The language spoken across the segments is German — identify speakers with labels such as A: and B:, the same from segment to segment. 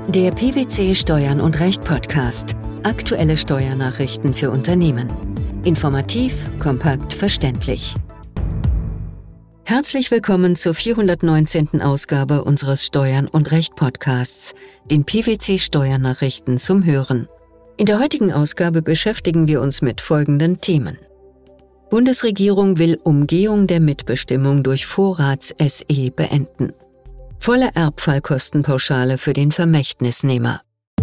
A: Der PwC Steuern und Recht Podcast. Aktuelle Steuernachrichten für Unternehmen. Informativ, kompakt, verständlich. Herzlich willkommen zur 419. Ausgabe unseres Steuern und Recht Podcasts, den PwC Steuernachrichten zum Hören. In der heutigen Ausgabe beschäftigen wir uns mit folgenden Themen. Bundesregierung will Umgehung der Mitbestimmung durch Vorrats-SE beenden. Volle Erbfallkostenpauschale für den Vermächtnisnehmer.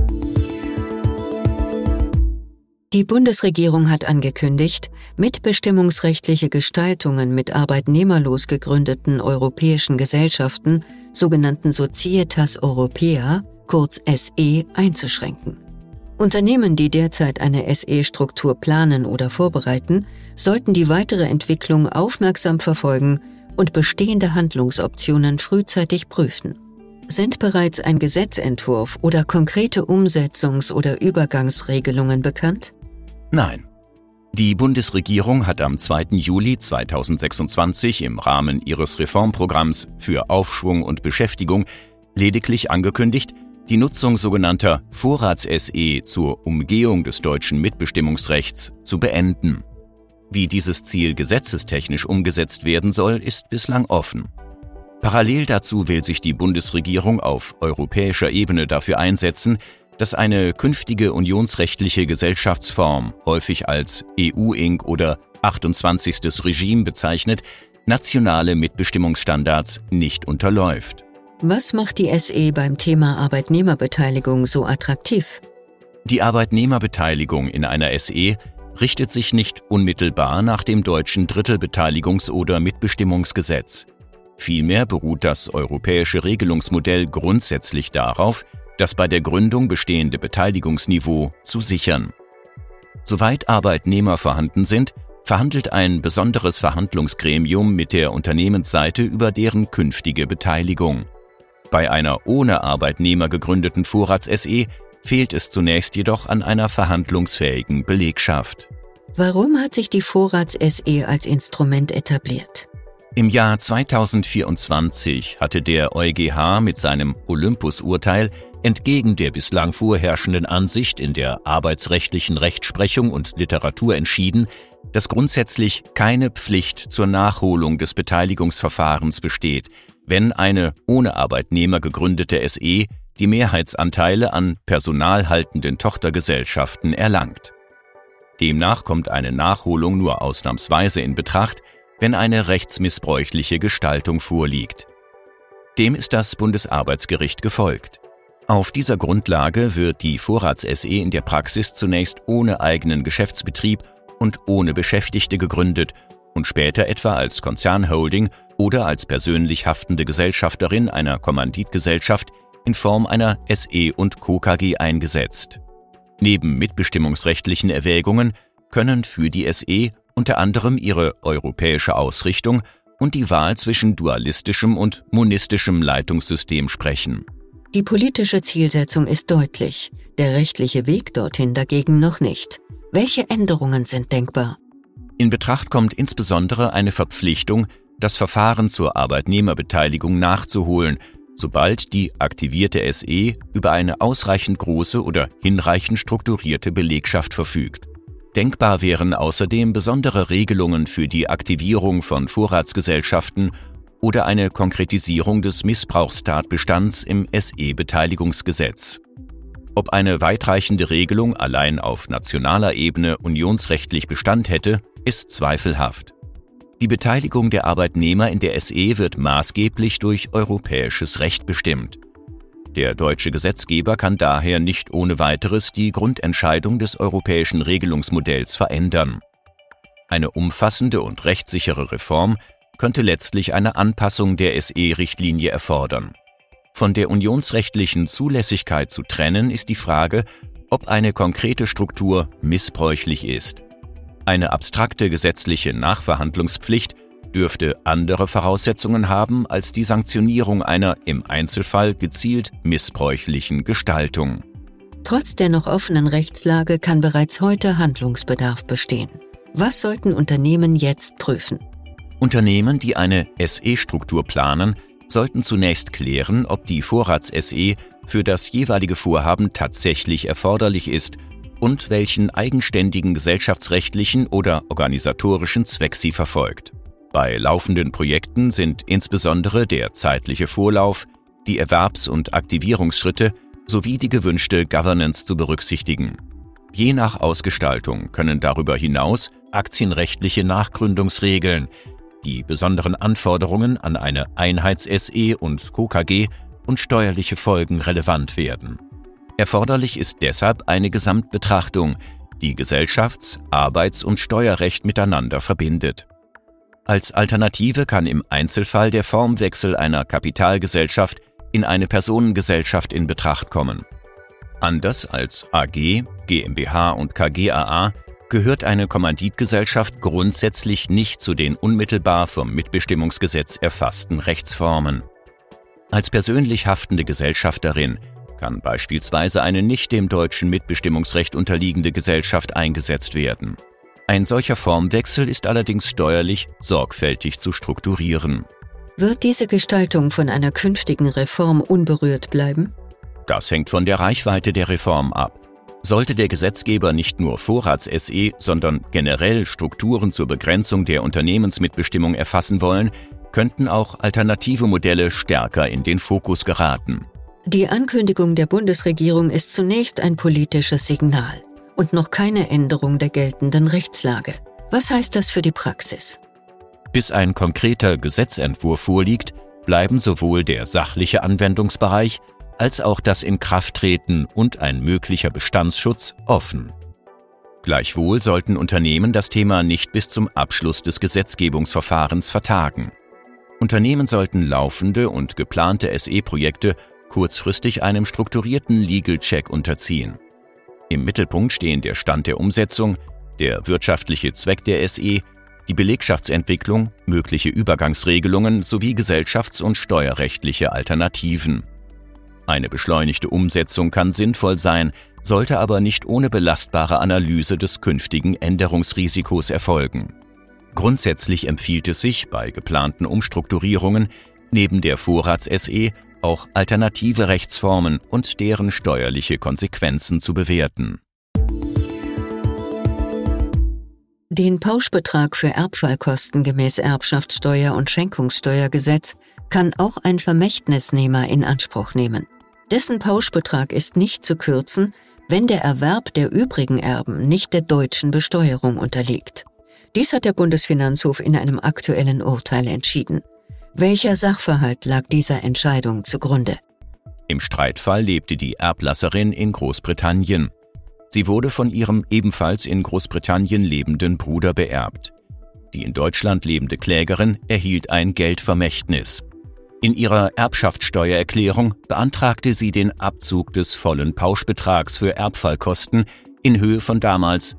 A: Die Bundesregierung hat angekündigt, mitbestimmungsrechtliche Gestaltungen mit arbeitnehmerlos gegründeten europäischen Gesellschaften, sogenannten Societas Europaea, kurz SE, einzuschränken. Unternehmen, die derzeit eine SE-Struktur planen oder vorbereiten, sollten die weitere Entwicklung aufmerksam verfolgen und bestehende Handlungsoptionen frühzeitig prüfen. Sind bereits ein Gesetzentwurf oder konkrete Umsetzungs- oder Übergangsregelungen bekannt?
B: Nein. Die Bundesregierung hat am 2. Juli 2026 im Rahmen ihres Reformprogramms für Aufschwung und Beschäftigung lediglich angekündigt, die Nutzung sogenannter Vorrats-SE zur Umgehung des deutschen Mitbestimmungsrechts zu beenden. Wie dieses Ziel gesetzestechnisch umgesetzt werden soll, ist bislang offen. Parallel dazu will sich die Bundesregierung auf europäischer Ebene dafür einsetzen, dass eine künftige unionsrechtliche Gesellschaftsform, häufig als EU-Inc. oder 28. Regime bezeichnet, nationale Mitbestimmungsstandards nicht unterläuft.
A: Was macht die SE beim Thema Arbeitnehmerbeteiligung so attraktiv?
B: Die Arbeitnehmerbeteiligung in einer SE richtet sich nicht unmittelbar nach dem deutschen Drittelbeteiligungs- oder Mitbestimmungsgesetz. Vielmehr beruht das europäische Regelungsmodell grundsätzlich darauf, das bei der Gründung bestehende Beteiligungsniveau zu sichern. Soweit Arbeitnehmer vorhanden sind, verhandelt ein besonderes Verhandlungsgremium mit der Unternehmensseite über deren künftige Beteiligung. Bei einer ohne Arbeitnehmer gegründeten Vorrats-SE fehlt es zunächst jedoch an einer verhandlungsfähigen Belegschaft.
A: Warum hat sich die Vorrats-SE als Instrument etabliert?
B: Im Jahr 2024 hatte der EuGH mit seinem Olympus-Urteil entgegen der bislang vorherrschenden Ansicht in der arbeitsrechtlichen Rechtsprechung und Literatur entschieden, dass grundsätzlich keine Pflicht zur Nachholung des Beteiligungsverfahrens besteht, wenn eine ohne Arbeitnehmer gegründete SE die Mehrheitsanteile an personalhaltenden Tochtergesellschaften erlangt. Demnach kommt eine Nachholung nur ausnahmsweise in Betracht, wenn eine rechtsmissbräuchliche Gestaltung vorliegt. Dem ist das Bundesarbeitsgericht gefolgt. Auf dieser Grundlage wird die Vorrats-SE in der Praxis zunächst ohne eigenen Geschäftsbetrieb und ohne Beschäftigte gegründet und später etwa als Konzernholding oder als persönlich haftende Gesellschafterin einer Kommanditgesellschaft in Form einer SE und Co. KG eingesetzt. Neben mitbestimmungsrechtlichen Erwägungen können für die SE unter anderem ihre europäische Ausrichtung und die Wahl zwischen dualistischem und monistischem Leitungssystem sprechen.
A: Die politische Zielsetzung ist deutlich, der rechtliche Weg dorthin dagegen noch nicht. Welche Änderungen sind denkbar?
B: In Betracht kommt insbesondere eine Verpflichtung, das Verfahren zur Arbeitnehmerbeteiligung nachzuholen, sobald die aktivierte SE über eine ausreichend große oder hinreichend strukturierte Belegschaft verfügt. Denkbar wären außerdem besondere Regelungen für die Aktivierung von Vorratsgesellschaften oder eine Konkretisierung des Missbrauchstatbestands im SE-Beteiligungsgesetz. Ob eine weitreichende Regelung allein auf nationaler Ebene unionsrechtlich Bestand hätte, ist zweifelhaft. Die Beteiligung der Arbeitnehmer in der SE wird maßgeblich durch europäisches Recht bestimmt. Der deutsche Gesetzgeber kann daher nicht ohne weiteres die Grundentscheidung des europäischen Regelungsmodells verändern. Eine umfassende und rechtssichere Reform könnte letztlich eine Anpassung der SE-Richtlinie erfordern. Von der unionsrechtlichen Zulässigkeit zu trennen ist die Frage, ob eine konkrete Struktur missbräuchlich ist. Eine abstrakte gesetzliche Nachverhandlungspflicht dürfte andere Voraussetzungen haben als die Sanktionierung einer im Einzelfall gezielt missbräuchlichen Gestaltung.
A: Trotz der noch offenen Rechtslage kann bereits heute Handlungsbedarf bestehen. Was sollten Unternehmen jetzt prüfen?
B: Unternehmen, die eine SE-Struktur planen, sollten zunächst klären, ob die Vorrats-SE für das jeweilige Vorhaben tatsächlich erforderlich ist und welchen eigenständigen gesellschaftsrechtlichen oder organisatorischen Zweck sie verfolgt. Bei laufenden Projekten sind insbesondere der zeitliche Vorlauf, die Erwerbs- und Aktivierungsschritte sowie die gewünschte Governance zu berücksichtigen. Je nach Ausgestaltung können darüber hinaus aktienrechtliche Nachgründungsregeln, die besonderen Anforderungen an eine Einheits-SE und KKG und steuerliche Folgen relevant werden. Erforderlich ist deshalb eine Gesamtbetrachtung, die Gesellschafts-, Arbeits- und Steuerrecht miteinander verbindet. Als Alternative kann im Einzelfall der Formwechsel einer Kapitalgesellschaft in eine Personengesellschaft in Betracht kommen. Anders als AG, GmbH und KGaA gehört eine Kommanditgesellschaft grundsätzlich nicht zu den unmittelbar vom Mitbestimmungsgesetz erfassten Rechtsformen. Als persönlich haftende Gesellschafterin kann beispielsweise eine nicht dem deutschen Mitbestimmungsrecht unterliegende Gesellschaft eingesetzt werden. Ein solcher Formwechsel ist allerdings steuerlich sorgfältig zu strukturieren.
A: Wird diese Gestaltung von einer künftigen Reform unberührt bleiben?
B: Das hängt von der Reichweite der Reform ab. Sollte der Gesetzgeber nicht nur Vorrats-SE, sondern generell Strukturen zur Begrenzung der Unternehmensmitbestimmung erfassen wollen, könnten auch alternative Modelle stärker in den Fokus geraten.
A: Die Ankündigung der Bundesregierung ist zunächst ein politisches Signal und noch keine Änderung der geltenden Rechtslage. Was heißt das für die Praxis?
B: Bis ein konkreter Gesetzentwurf vorliegt, bleiben sowohl der sachliche Anwendungsbereich als auch das Inkrafttreten und ein möglicher Bestandsschutz offen. Gleichwohl sollten Unternehmen das Thema nicht bis zum Abschluss des Gesetzgebungsverfahrens vertagen. Unternehmen sollten laufende und geplante SE-Projekte kurzfristig einem strukturierten Legal Check unterziehen. Im Mittelpunkt stehen der Stand der Umsetzung, der wirtschaftliche Zweck der SE, die Belegschaftsentwicklung, mögliche Übergangsregelungen sowie gesellschafts- und steuerrechtliche Alternativen. Eine beschleunigte Umsetzung kann sinnvoll sein, sollte aber nicht ohne belastbare Analyse des künftigen Änderungsrisikos erfolgen. Grundsätzlich empfiehlt es sich, bei geplanten Umstrukturierungen neben der Vorrats-SE auch alternative Rechtsformen und deren steuerliche Konsequenzen zu bewerten.
A: Den Pauschbetrag für Erbfallkosten gemäß Erbschaftssteuer- und Schenkungssteuergesetz kann auch ein Vermächtnisnehmer in Anspruch nehmen. Dessen Pauschbetrag ist nicht zu kürzen, wenn der Erwerb der übrigen Erben nicht der deutschen Besteuerung unterliegt. Dies hat der Bundesfinanzhof in einem aktuellen Urteil entschieden. Welcher Sachverhalt lag dieser Entscheidung zugrunde?
B: Im Streitfall lebte die Erblasserin in Großbritannien. Sie wurde von ihrem ebenfalls in Großbritannien lebenden Bruder beerbt. Die in Deutschland lebende Klägerin erhielt ein Geldvermächtnis. In ihrer Erbschaftssteuererklärung beantragte sie den Abzug des vollen Pauschbetrags für Erbfallkosten in Höhe von damals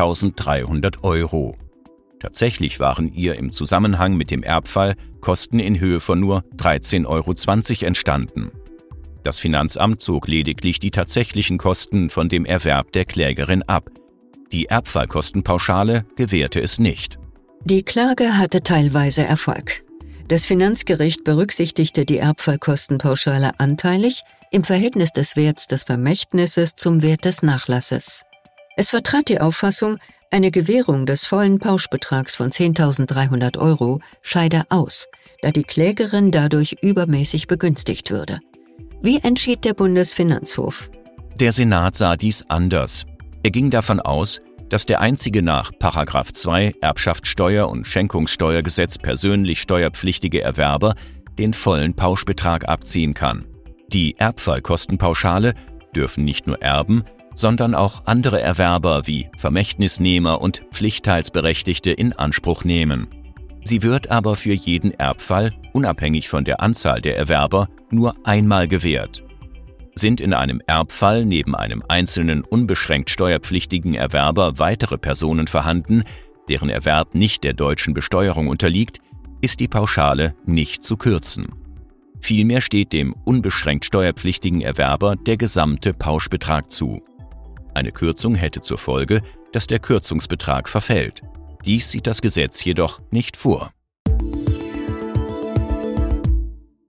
B: 10.300 €. Tatsächlich waren ihr im Zusammenhang mit dem Erbfall Kosten in Höhe von nur 13,20 € entstanden. Das Finanzamt zog lediglich die tatsächlichen Kosten von dem Erwerb der Klägerin ab. Die Erbfallkostenpauschale gewährte es nicht.
A: Die Klage hatte teilweise Erfolg. Das Finanzgericht berücksichtigte die Erbfallkostenpauschale anteilig im Verhältnis des Werts des Vermächtnisses zum Wert des Nachlasses. Es vertrat die Auffassung, eine Gewährung des vollen Pauschbetrags von 10.300 € scheide aus, da die Klägerin dadurch übermäßig begünstigt würde. Wie entschied der Bundesfinanzhof?
B: Der Senat sah dies anders. Er ging davon aus, dass der einzige nach § 2 Erbschaftssteuer- und Schenkungssteuergesetz persönlich steuerpflichtige Erwerber den vollen Pauschbetrag abziehen kann. Die Erbfallkostenpauschale dürfen nicht nur Erben, sondern auch andere Erwerber wie Vermächtnisnehmer und Pflichtteilsberechtigte in Anspruch nehmen. Sie wird aber für jeden Erbfall, unabhängig von der Anzahl der Erwerber, nur einmal gewährt. Sind in einem Erbfall neben einem einzelnen unbeschränkt steuerpflichtigen Erwerber weitere Personen vorhanden, deren Erwerb nicht der deutschen Besteuerung unterliegt, ist die Pauschale nicht zu kürzen. Vielmehr steht dem unbeschränkt steuerpflichtigen Erwerber der gesamte Pauschbetrag zu. Eine Kürzung hätte zur Folge, dass der Kürzungsbetrag verfällt. Dies sieht das Gesetz jedoch nicht vor.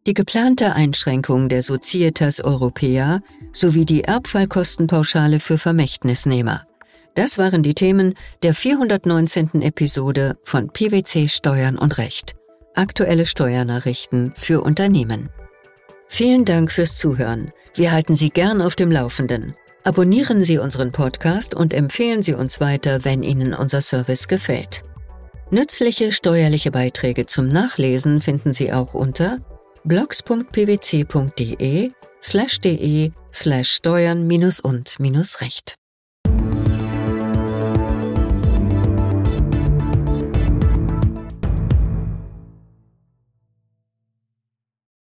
A: die geplante Einschränkung der Societas Europaea sowie die Erbfallkostenpauschale für Vermächtnisnehmer. Das waren die Themen der 419. Episode von PwC Steuern und Recht. Aktuelle Steuernachrichten für Unternehmen. Vielen Dank fürs Zuhören. Wir halten Sie gern auf dem Laufenden. Abonnieren Sie unseren Podcast und empfehlen Sie uns weiter, wenn Ihnen unser Service gefällt. Nützliche steuerliche Beiträge zum Nachlesen finden Sie auch unter blogs.pwc.de/steuern-und-recht.